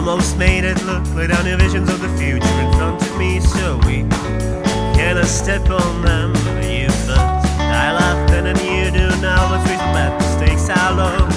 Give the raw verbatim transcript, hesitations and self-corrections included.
almost made it look. Lay down your visions of the future in front of me, so we can I step on them? You first, I laughed then and you do now. Let's raise the bet, the stakes are low.